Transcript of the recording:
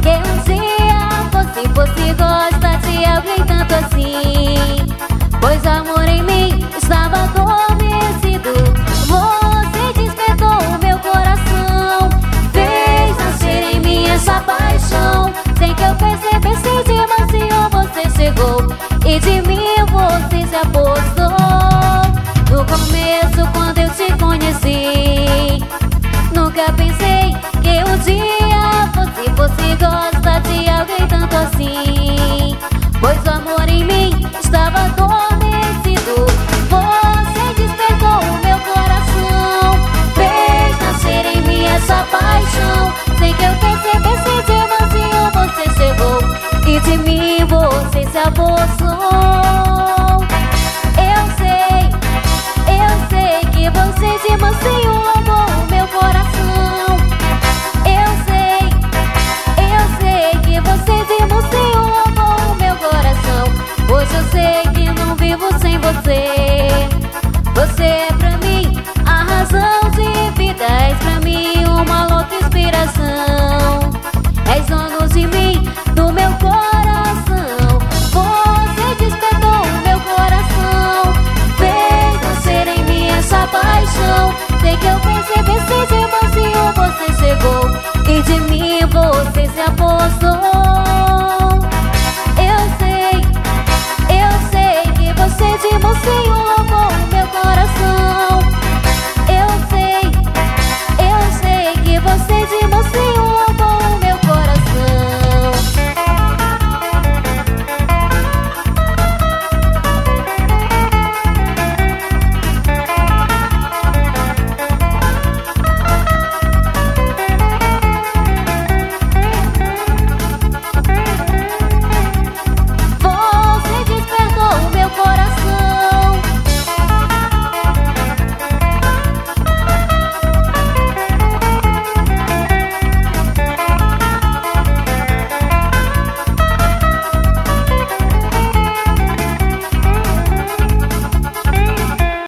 que um dia você gosta de alguém tanto assim. Pois o amor em mim estava adormecido. Você despertou o meu coração, fez nascer em mim essa paixão. Sem que eu percebesse, de mansinho você chegou e de mim você se apossou. No começo, quando eu te conheci, nunca pensei que um dia você gosta de alguém tanto assim. Pois o amor em mim estava adormecido. Você despertou o meu coração, fez nascer em mim essa paixão. Sem que eu percebesse, de mansinho você chegou e de mim você se apossou. Eu sei que você de mansinho roubou o meu coração. Eu sei que você de mansinho roubou o meu coração. Hoje eu sei que não vivo sem você. Você é pra mim a razão de vida. És pra mim uma louca inspiração. És dono de mim, do meu coração. Você despertou o meu coração, fez nascer em mim essa paixão. Sei que eu percebesse